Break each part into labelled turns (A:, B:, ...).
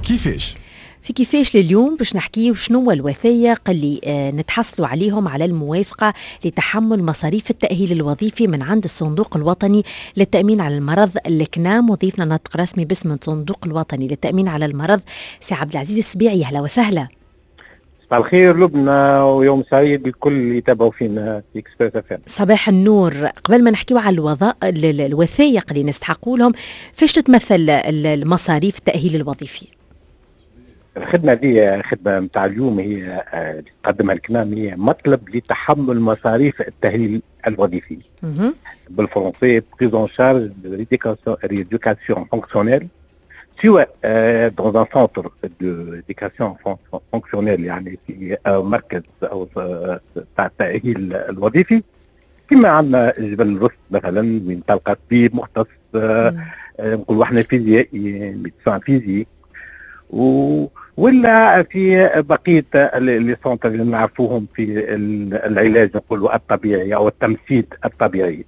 A: كيفاش؟
B: في كيفاش لليوم باش نحكيه شنو هو الوثائق اللي نتحصلوا عليهم على الموافقة لتحمل مصاريف التأهيل الوظيفي من عند الصندوق الوطني للتأمين على المرض الكنام. وضيفنا ناطق رسمي باسم الصندوق الوطني للتأمين على المرض سي عبد العزيز السبيعي. أهلا وسهلا.
C: صباح الخير لبنى ويوم سعيد لكل اللي يتابعوا فينا في اكسبريس اف ام.
B: صباح النور. قبل ما نحكيو على الوثائق اللي نستحقوا لهم، فاش تتمثل المصاريف التأهيل الوظيفي؟
C: الخدمة دي خدمة متاع اليوم، هي اللي تقدمها الكنام، هي مطلب لتحمل مصاريف التأهيل الوظيفي. بالفرنسي بريز اون شارج دو ريديوكاسيون فونكسيونيل، سواء dans un centre d'éducation fonctionnelle يعني في مركز أو تاع التأهيل الوظيفي، كما عندنا جبل الرصد مثلا وين تلقى طبيب مختص، نقولوا احنا فيزيائي ميدسان فيزيك، ولا في بقية لي سونتر اللي نعرفوهم في العلاج نقولوا الطبيعي أو التمثيل الطبيعي.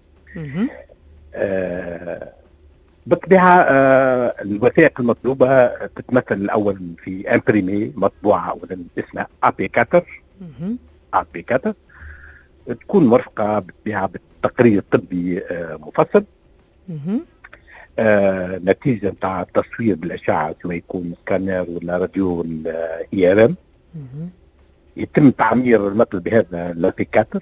C: بالطبيعة الوثائق المطلوبة تتمثل الأول في امبريمي مطبوعة أولا اسمها AP4 AP4، تكون مرفقة بالطبيعة بالتقرير الطبي مفصل، نتيجة نتاع التصوير بالأشعة سواء يكون سكانر ولا راديو ولا ERM. يتم تعمير المطلب هذا AP4،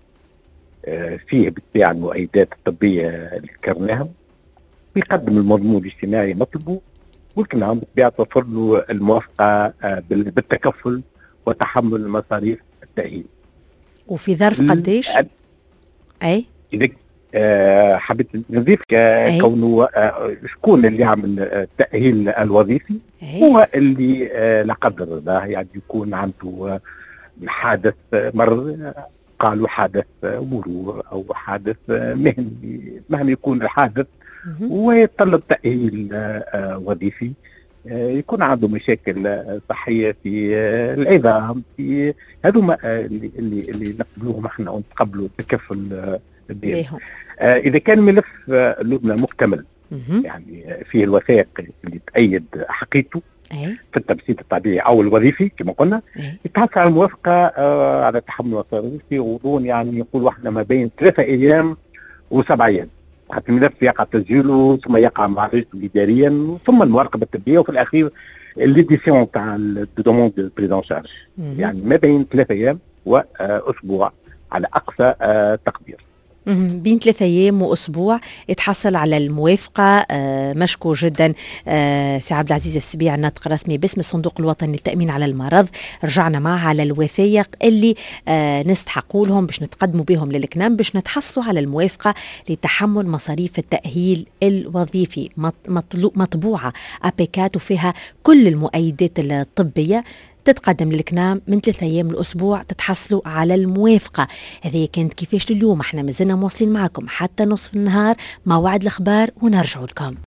C: فيه بالطبيعة المؤيدات الطبية اللي ذكرناها، يقدم المضمون الاجتماعي مطلبه، والكنام بالطبيعة توفر له الموافقة بالتكفل وتحمل مصاريف التأهيل.
B: وفي ظرف قديش؟ أي
C: إذا حبيت نضيف كونه شكون اللي يعمل التأهيل الوظيفي؟ هو اللي لا قدر الله يعني يكون عنده حادث مرض، قالوا حادث مرور أو حادث مهني، مهما يكون الحادث ويتطلب تأهيل وظيفي، يكون عنده مشاكل صحية في العظام، في هذوما اللي نقبلوهم احنا ونتقبلوا التكفل بهم. إذا كان ملف لبنى مكتمل يعني فيه الوثائق اللي تأيد حقيقته في التمثيل الطبيعي أو الوظيفي كما قلنا، يتحصل على الموافقة على تحمل مصاريفي وغضون يعني يقول احنا ما بين 3 أيام و7 أيام. حتى الملف يقع تسجيله ثم يقع معالجته إداريا ثم المراقبة الطبية، وفي الأخير الليديسيون تاع الدوموند دو بريزون شارج، يعني ما بين 3 أيام وأسبوع على أقصى تقدير.
B: بين 3 أيام وأسبوع يتحصل على الموافقة. مشكور جدا سي عبد العزيز السبيعي الناطق الرسمي باسم الصندوق الوطني للتأمين على المرض. رجعنا معها على الوثائق اللي نستحقوا لهم باش نتقدموا بهم للكنام باش نتحصلوا على الموافقة لتحمل مصاريف التأهيل الوظيفي. مطبوعة أبيكات وفيها كل المؤيدات الطبية، تتقدم للكنام من 3 أيام لأسبوع تتحصلوا على الموافقة. هذه كانت كيفاش اليوم. احنا مازلنا مواصلين معكم حتى نصف النهار، موعد الأخبار ونرجعوا لكم.